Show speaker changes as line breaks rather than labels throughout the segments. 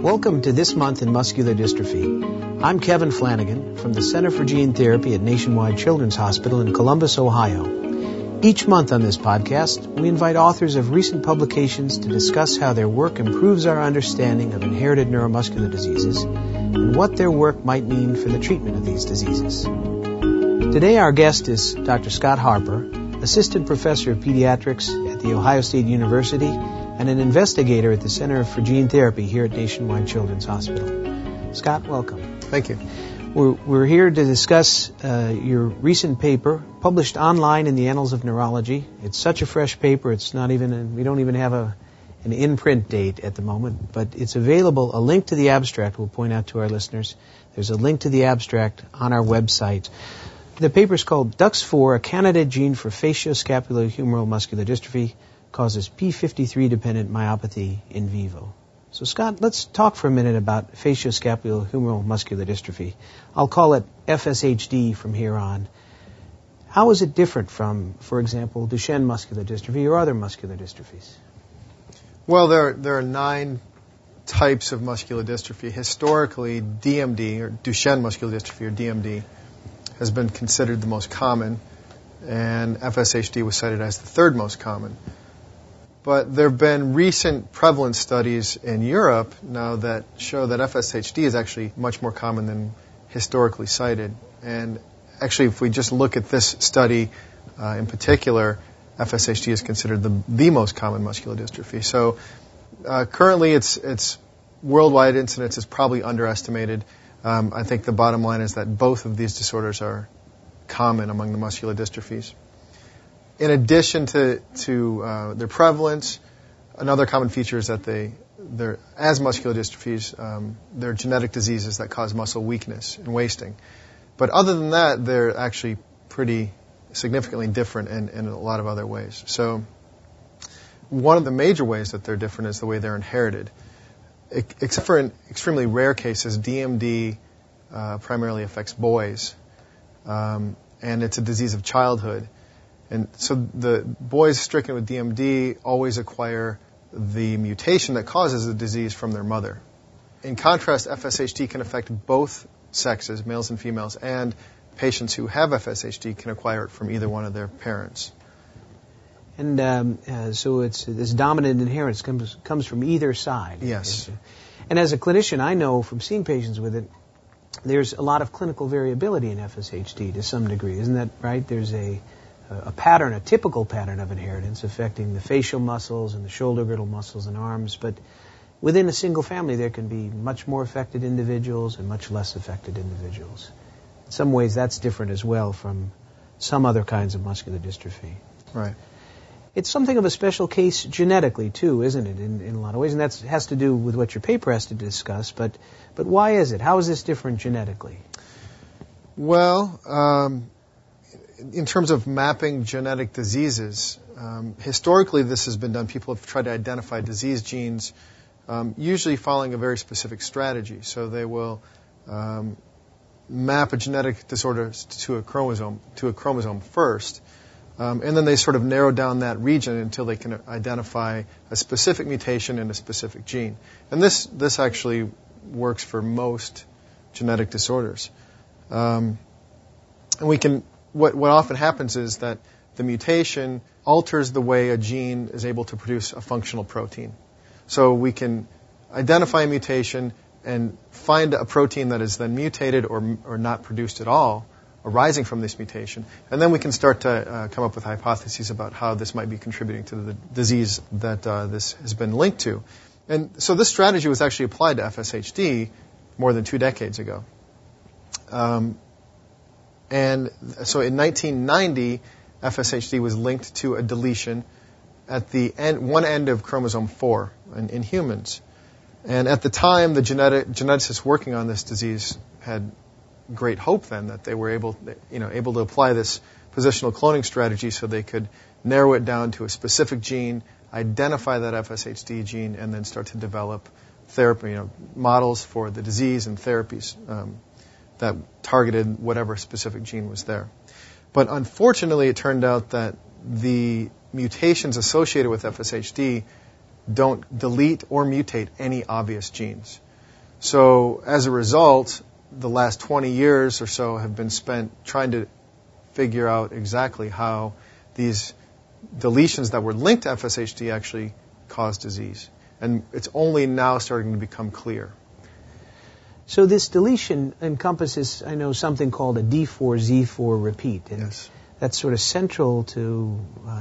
Welcome to This Month in Muscular Dystrophy. I'm Kevin Flanagan from the Center for Gene Therapy at Nationwide Children's Hospital in Columbus, Ohio. Each month on this podcast, we invite authors of recent publications to discuss how their work improves our understanding of inherited neuromuscular diseases and what their work might mean for the treatment of these diseases. Today our guest is Dr. Scott Harper, Assistant Professor of Pediatrics at The Ohio State University and an investigator at the Center for Gene Therapy here at Nationwide Children's Hospital. Scott, welcome.
Thank you.
We're here to discuss your recent paper published online in the Annals of Neurology. It's such a fresh paper, it's not even, we don't even have an in-print date at the moment, but it's available. A link to the abstract we'll point out to our listeners. There's a link to the abstract on our website. The paper is called DUX4, a candidate gene for facioscapulohumeral muscular dystrophy, causes p53-dependent myopathy in vivo. So Scott, let's talk for a minute about facioscapulohumeral muscular dystrophy. I'll call it FSHD from here on. How is it different from, for example, Duchenne muscular dystrophy or other muscular dystrophies?
Well, there are 9 types of muscular dystrophy. Historically, DMD, or Duchenne muscular dystrophy, or DMD, has been considered the most common, and FSHD was cited as the 3rd most common. But there have been recent prevalence studies in Europe now that show that FSHD is actually much more common than historically cited. And actually, if we just look at this study in particular, FSHD is considered the most common muscular dystrophy. So currently, its worldwide incidence is probably underestimated. I think the bottom line is that both of these disorders are common among the muscular dystrophies. In addition to their prevalence, another common feature is that they're as muscular dystrophies, they're genetic diseases that cause muscle weakness and wasting. But other than that, they're actually pretty significantly different in a lot of other ways. So one of the major ways that they're different is the way they're inherited. Except for in extremely rare cases, DMD primarily affects boys, and it's a disease of childhood. And so the boys stricken with DMD always acquire the mutation that causes the disease from their mother. In contrast, FSHD can affect both sexes, males and females, and patients who have FSHD can acquire it from either one of their parents.
And so it's this dominant inheritance comes from either side.
Yes.
And as a clinician, I know from seeing patients with it, there's a lot of clinical variability in FSHD to some degree. Isn't that right? There's a pattern, a typical pattern of inheritance affecting the facial muscles and the shoulder girdle muscles and arms, but within a single family there can be much more affected individuals and much less affected individuals. In some ways that's different as well from some other kinds of muscular dystrophy.
Right.
It's something of a special case genetically too, isn't it, in a lot of ways, and that has to do with what your paper has to discuss, but why is it? How is this different genetically?
Well, in terms of mapping genetic diseases, historically this has been done. People have tried to identify disease genes, usually following a very specific strategy. So they will map a genetic disorder to a chromosome first, and then they sort of narrow down that region until they can identify a specific mutation in a specific gene. And this actually works for most genetic disorders. And we can. What often happens is that the mutation alters the way a gene is able to produce a functional protein. So we can identify a mutation and find a protein that is then mutated or not produced at all, arising from this mutation. And then we can start to come up with hypotheses about how this might be contributing to the disease that this has been linked to. And so this strategy was actually applied to FSHD more than 2 decades ago. And so in 1990, FSHD was linked to a deletion at the one end of chromosome 4 in humans. And at the time, the geneticists working on this disease had great hope then that they were able to apply this positional cloning strategy so they could narrow it down to a specific gene, identify that FSHD gene, and then start to develop therapy, models for the disease and therapies that targeted whatever specific gene was there. But unfortunately, it turned out that the mutations associated with FSHD don't delete or mutate any obvious genes. So as a result, the last 20 years or so have been spent trying to figure out exactly how these deletions that were linked to FSHD actually cause disease. And it's only now starting to become clear.
So this deletion encompasses, I know, something called a D4Z4 repeat. And
Yes.
that's sort of central to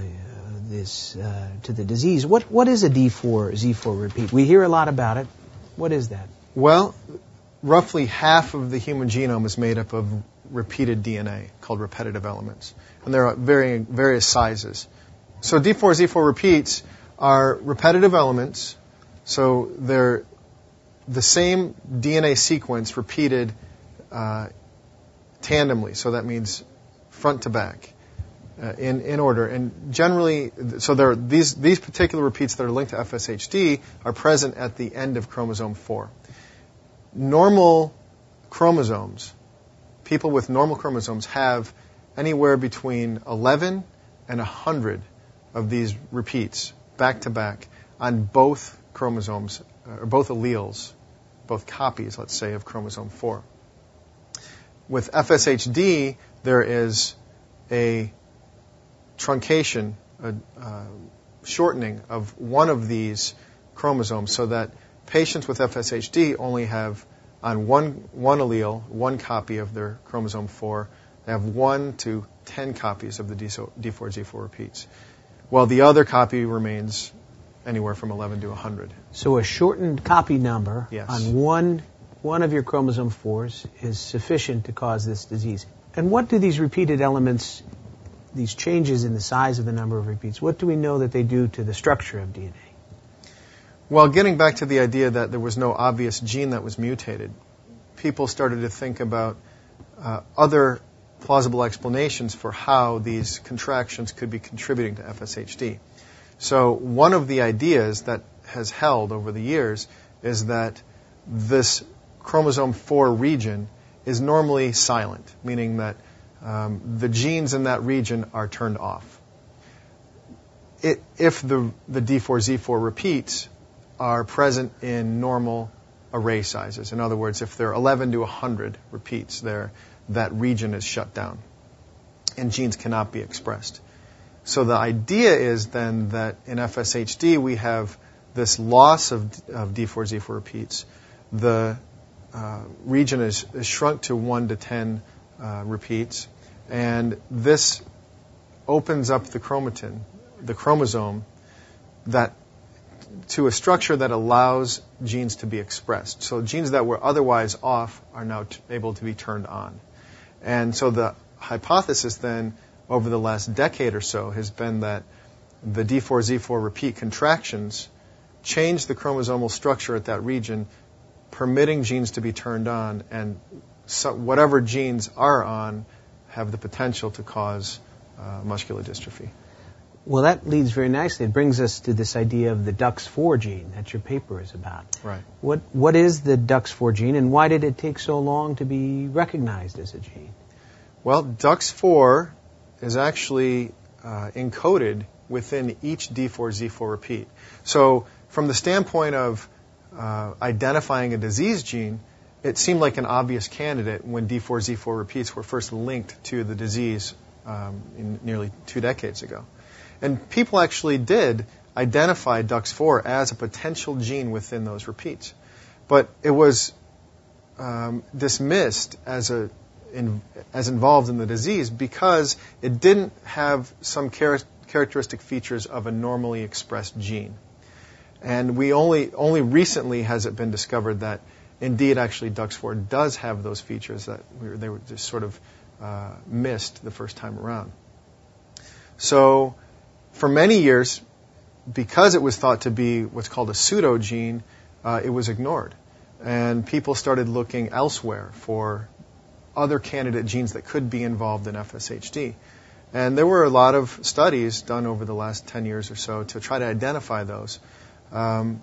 to the disease. What is a D4Z4 repeat? We hear a lot about it. What is that?
Well, roughly half of the human genome is made up of repeated DNA called repetitive elements. And there are various sizes. So D4Z4 repeats are repetitive elements. So they're the same DNA sequence repeated tandemly. So that means front to back in order. And generally, so there are these particular repeats that are linked to FSHD are present at the end of chromosome 4. Normal chromosomes, people with normal chromosomes have anywhere between 11 and 100 of these repeats back to back on both chromosomes, or both alleles, both copies, let's say, of chromosome 4. With FSHD, there is a truncation, a shortening of one of these chromosomes so that patients with FSHD only have on one allele, one copy of their chromosome 4, they have 1 to 10 copies of the D4Z4 repeats, while the other copy remains anywhere from 11 to 100.
So a shortened copy number
Yes.
on one of your chromosome 4s is sufficient to cause this disease. And what do these repeated elements, these changes in the size of the number of repeats, what do we know that they do to the structure of DNA?
Well, getting back to the idea that there was no obvious gene that was mutated, people started to think about other plausible explanations for how these contractions could be contributing to FSHD. So one of the ideas that has held over the years is that this chromosome 4 region is normally silent, meaning that the genes in that region are turned off. If the D4Z4 repeats are present in normal array sizes, in other words, if there are 11 to 100 repeats there, that region is shut down and genes cannot be expressed. So the idea is then that in FSHD we have this loss of D4Z4 repeats. The region is shrunk to 1 to 10 repeats, and this opens up the chromatin, the chromosome, that to a structure that allows genes to be expressed. So genes that were otherwise off are now able to be turned on. And so the hypothesis then over the last decade or so has been that the D4Z4 repeat contractions change the chromosomal structure at that region, permitting genes to be turned on, and so whatever genes are on have the potential to cause muscular dystrophy.
Well, that leads very nicely. It brings us to this idea of the DUX4 gene that your paper is about.
Right.
What is the DUX4 gene, and why did it take so long to be recognized as a gene?
Well, DUX4 is actually encoded within each D4Z4 repeat. So from the standpoint of identifying a disease gene, it seemed like an obvious candidate when D4Z4 repeats were first linked to the disease nearly 2 decades ago. And people actually did identify DUX4 as a potential gene within those repeats. But it was dismissed as involved in the disease because it didn't have some characteristic features of a normally expressed gene. And we only recently has it been discovered that indeed actually DUX4 does have those features that they were just sort of missed the first time around. So for many years, because it was thought to be what's called a pseudogene, it was ignored. And people started looking elsewhere for other candidate genes that could be involved in FSHD. And there were a lot of studies done over the last 10 years or so to try to identify those. And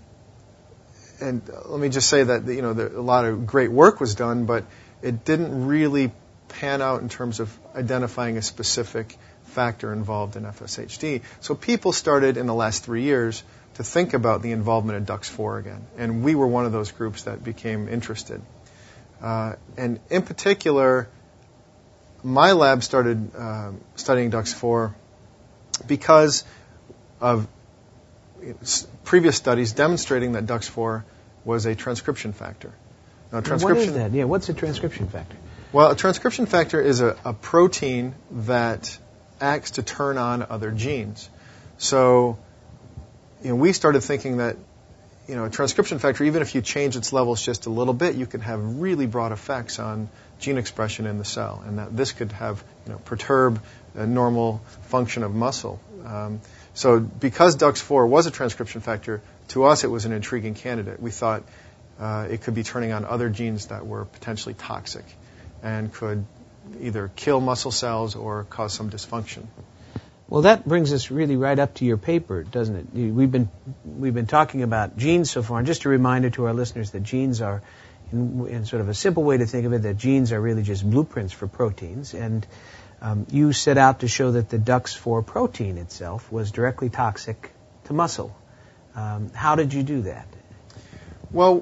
let me just say that a lot of great work was done, but it didn't really pan out in terms of identifying a specific factor involved in FSHD. So people started in the last 3 years to think about the involvement of DUX4 again. And we were one of those groups that became interested. And in particular, my lab started studying DUX4 because of previous studies demonstrating that DUX4 was a transcription factor. Now,
what is that? Yeah, what's a transcription factor?
Well, a transcription factor is a protein that acts to turn on other genes. So, we started thinking that, a transcription factor, even if you change its levels just a little bit, you could have really broad effects on gene expression in the cell, and that this could have, perturb a normal function of muscle. So because DUX4 was a transcription factor, to us it was an intriguing candidate. We thought it could be turning on other genes that were potentially toxic and could either kill muscle cells or cause some dysfunction.
Well, that brings us really right up to your paper, doesn't it? We've been talking about genes so far, and just a reminder to our listeners that genes are, in sort of a simple way to think of it, that genes are really just blueprints for proteins, and you set out to show that the DUX4 protein itself was directly toxic to muscle. How did you do that?
Well,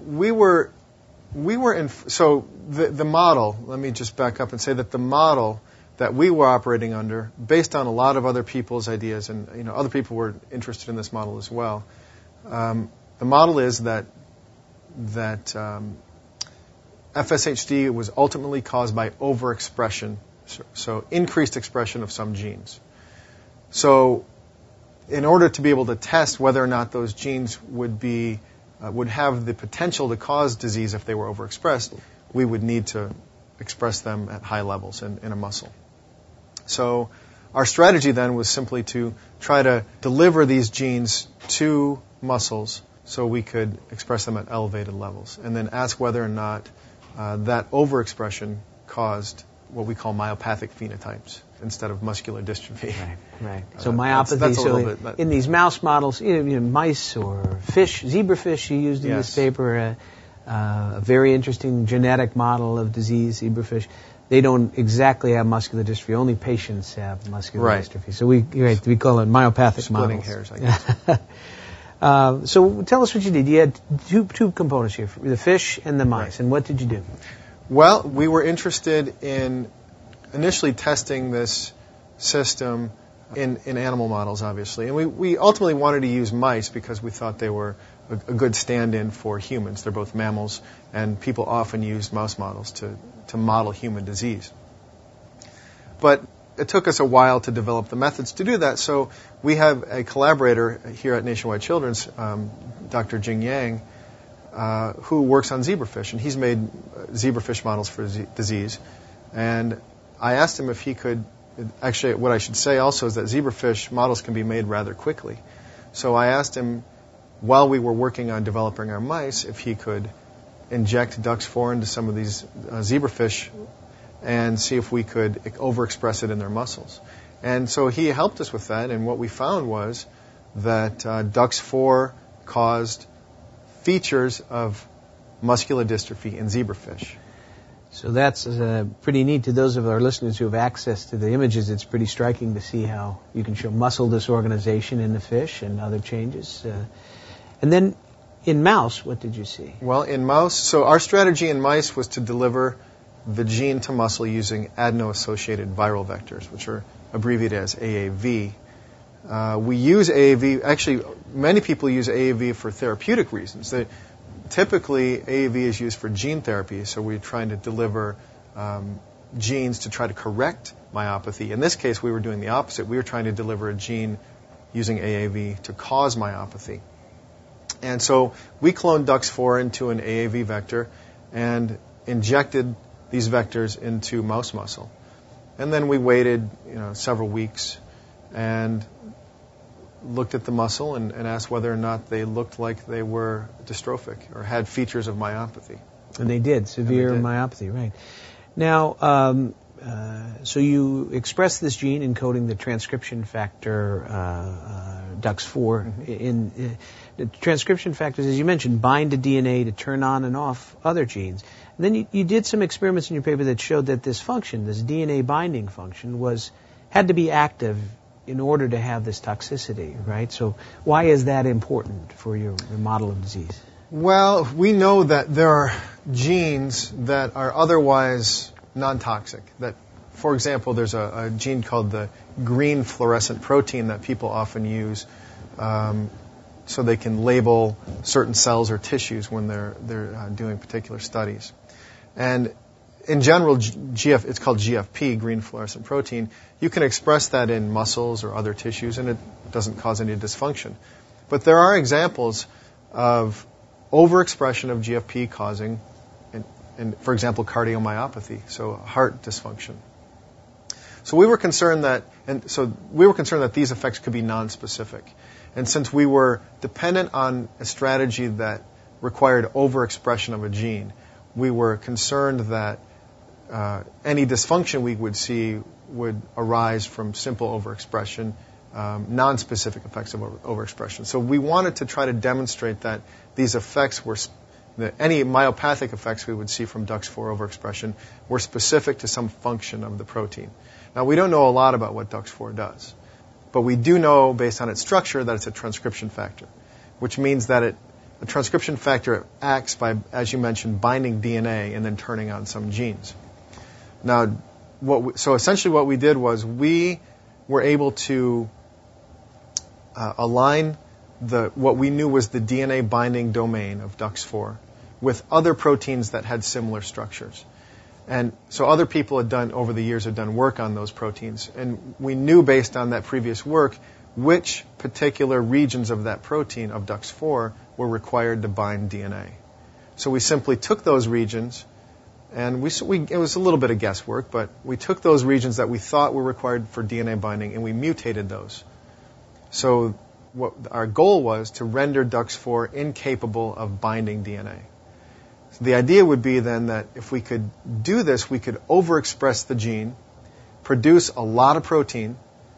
the model, let me just back up and say that the model that we were operating under, based on a lot of other people's ideas, and other people were interested in this model as well. The model is that FSHD was ultimately caused by overexpression, so increased expression of some genes. So, in order to be able to test whether or not those genes would have the potential to cause disease if they were overexpressed, we would need to express them at high levels in a muscle. So our strategy then was simply to try to deliver these genes to muscles so we could express them at elevated levels, and then ask whether or not that overexpression caused what we call myopathic phenotypes instead of muscular dystrophy.
Right. So myopathy. In these mouse models, mice or fish, zebrafish you used in this paper, a very interesting genetic model of disease, zebrafish. They don't exactly have muscular dystrophy. Only patients have muscular dystrophy. So we call it myopathic
Splitting
models.
hairs, I guess.
So tell us what you did. You had two components here, the fish and the mice. And what did you do?
Well, we were interested in initially testing this system in animal models, obviously. And we ultimately wanted to use mice because we thought they were a good stand-in for humans. They're both mammals, and people often use mouse models to model human disease. But it took us a while to develop the methods to do that, so we have a collaborator here at Nationwide Children's, Dr. Jing Yang, who works on zebrafish, and he's made zebrafish models for disease. And I asked him if he could, actually what I should say also is that zebrafish models can be made rather quickly. So I asked him, while we were working on developing our mice, if he could inject DUX4 into some of these zebrafish and see if we could overexpress it in their muscles. And so he helped us with that, and what we found was that DUX4 caused features of muscular dystrophy in zebrafish.
So that's pretty neat. To those of our listeners who have access to the images, it's pretty striking to see how you can show muscle disorganization in the fish and other changes. And then in mouse, what did you see?
Well, in mouse, so our strategy in mice was to deliver the gene to muscle using adeno-associated viral vectors, which are abbreviated as AAV. We use AAV, actually many people use AAV for therapeutic reasons. Typically, AAV is used for gene therapy, so we're trying to deliver genes to try to correct myopathy. In this case, we were doing the opposite. We were trying to deliver a gene using AAV to cause myopathy. And so we cloned DUX4 into an AAV vector and injected these vectors into mouse muscle. And then we waited several weeks and looked at the muscle and asked whether or not they looked like they were dystrophic or had features of myopathy.
And they did, severe myopathy, right. Now, so you express this gene encoding the transcription factor DUX4. In the transcription factors, as you mentioned, bind to DNA to turn on and off other genes. And then you did some experiments in your paper that showed that this function, this DNA binding function, had to be active in order to have this toxicity, right? So why is that important for your model of disease?
Well, we know that there are genes that are otherwise non-toxic. That, for example, there's a gene called the green fluorescent protein that people often use so they can label certain cells or tissues when they're doing particular studies. And in general, it's called GFP, green fluorescent protein. You can express that in muscles or other tissues, and it doesn't cause any dysfunction. But there are examples of overexpression of GFP causing, for example, cardiomyopathy, so heart dysfunction. So we were concerned that these effects could be nonspecific. And since we were dependent on a strategy that required overexpression of a gene, we were concerned that any dysfunction we would see would arise from simple overexpression, nonspecific effects of overexpression. So we wanted to try to demonstrate that these effects were, that any myopathic effects we would see from DUX4 overexpression were specific to some function of the protein. Now, we don't know a lot about what DUX4 does, but we do know, based on its structure, that it's a transcription factor, which means that a transcription factor acts by, as you mentioned, binding DNA and then turning on some genes. Now, so essentially what we did was we were able to align what we knew was the DNA binding domain of DUX4 with other proteins that had similar structures. And so other people over the years had done work on those proteins, and we knew based on that previous work which particular regions of that protein of DUX4 were required to bind DNA. So we simply took those regions, and it was a little bit of guesswork, but we took those regions that we thought were required for DNA binding, and we mutated those. So what our goal was to render DUX4 incapable of binding DNA. So the idea would be then that if we could do this, we could overexpress the gene, produce a lot of protein,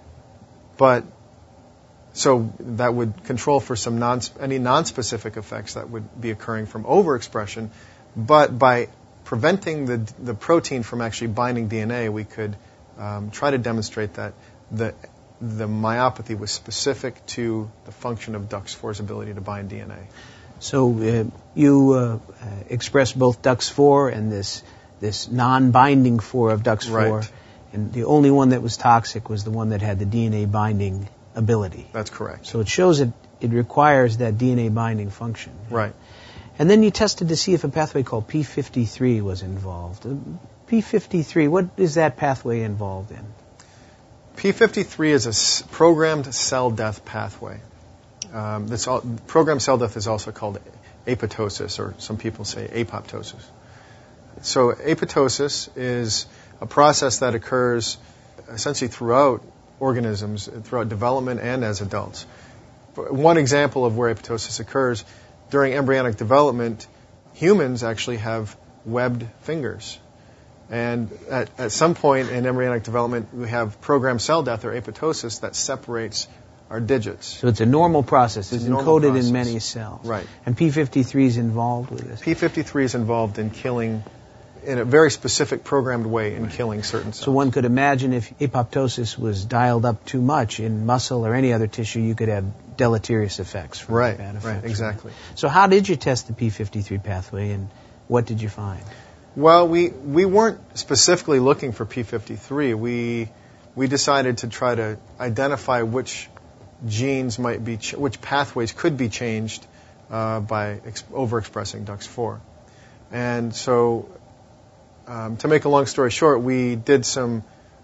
so that would control for any non-specific effects that would be occurring from overexpression, but by preventing the protein from actually binding DNA, we could try to demonstrate that the myopathy was specific to the function of DUX4's ability to bind DNA.
So you expressed both DUX4 and this non-binding 4 of DUX4,
right.
And the only one that was toxic was the one that had the DNA binding ability.
That's correct.
So it shows it requires that DNA binding function.
Right.
And then you tested to see if a pathway called P53 was involved. P53, what is that pathway involved in?
P53 is a programmed cell death pathway. Programmed cell death is also called apoptosis, or some people say apoptosis. So apoptosis is a process that occurs essentially throughout organisms, throughout development and as adults. One example of where apoptosis occurs, during embryonic development, humans actually have webbed fingers. And at some point in embryonic development, we have programmed cell death, or apoptosis, that separates our digits.
So it's a normal process. It's encoded
process.
In many cells.
Right.
And P53 is involved with this?
P53 is involved in killing, in a very specific programmed way, in killing certain cells.
So one could imagine if apoptosis was dialed up too much in muscle or any other tissue, you could have deleterious effects. From
right,
bad effects,
right, exactly.
So how did you test the P53 pathway, and what did you find?
Well, we weren't specifically looking for P53. We decided to try to identify which genes might be, which pathways could be changed by overexpressing DUX4. And so, to make a long story short, we did some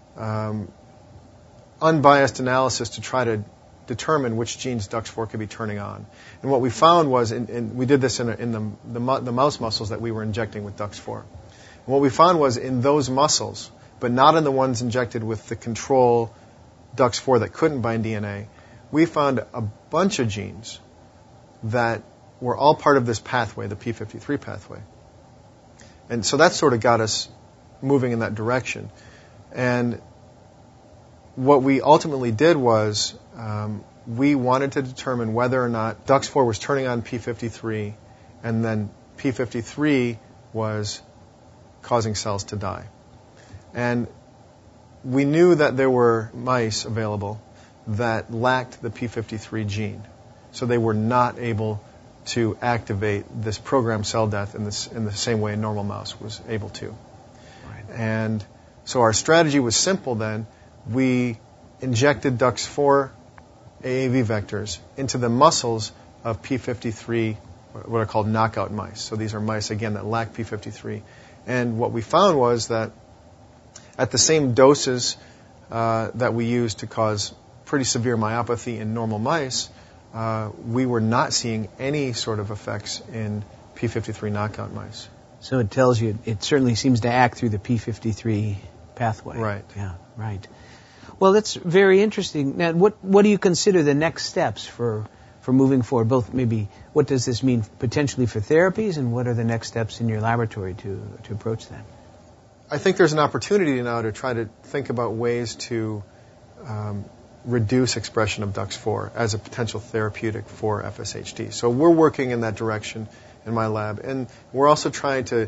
unbiased analysis to try to determine which genes DUX4 could be turning on. And what we found was, and we did this in the mouse muscles that we were injecting with DUX4. And what we found was in those muscles, but not in the ones injected with the control DUX4 that couldn't bind DNA, we found a bunch of genes that were all part of this pathway, the P53 pathway. And so that sort of got us moving in that direction. And what we ultimately did was we wanted to determine whether or not DUX4 was turning on P53, and then P53 was causing cells to die. And we knew that there were mice available that lacked the P53 gene. So they were not able to activate this programmed cell death in the same way a normal mouse was able to.
Right.
And so our strategy was simple then. We injected DUX4 AAV vectors into the muscles of P53, what are called knockout mice. So these are mice, again, that lack P53. And what we found was that at the same doses that we used to cause pretty severe myopathy in normal mice, we were not seeing any sort of effects in P53 knockout mice.
So it tells you it certainly seems to act through the P53 pathway.
Right.
Yeah, right. Well, that's very interesting. Now, what do you consider the next steps for moving forward? Both maybe what does this mean potentially for therapies, and what are the next steps in your laboratory to approach that?
I think there's an opportunity now to try to think about ways to reduce expression of DUX4 as a potential therapeutic for FSHD. So we're working in that direction in my lab. And we're also trying to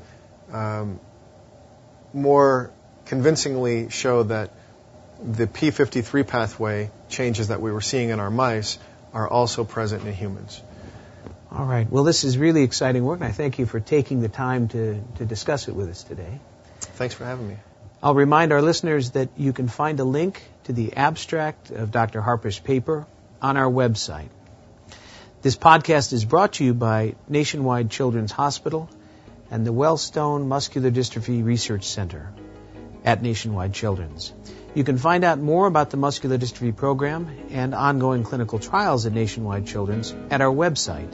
more convincingly show that the P53 pathway changes that we were seeing in our mice are also present in humans.
All right. Well, this is really exciting work, and I thank you for taking the time to discuss it with us today.
Thanks for having me.
I'll remind our listeners that you can find a link to the abstract of Dr. Harper's paper on our website. This podcast is brought to you by Nationwide Children's Hospital and the Wellstone Muscular Dystrophy Research Center at Nationwide Children's. You can find out more about the muscular dystrophy program and ongoing clinical trials at Nationwide Children's at our website,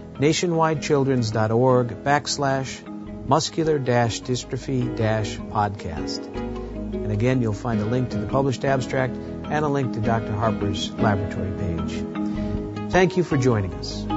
nationwidechildrens.org/muscular-dystrophy-podcast. And again, you'll find a link to the published abstract and a link to Dr. Harper's laboratory page. Thank you for joining us.